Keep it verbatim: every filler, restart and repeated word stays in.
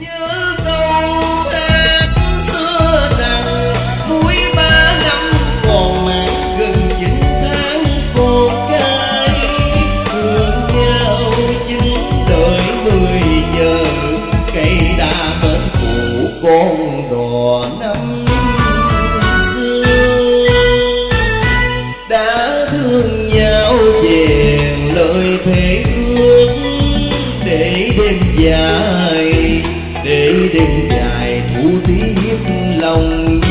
nhớ câu hát xưa rằng muối ba năm còn mặn gần những tháng con cái thương nhau chín đời mười giờ cây đa bên phụ con đò năm xưa đã thương nhau về lời thề ước để đêm dài để đêm dài thu tiếp lòng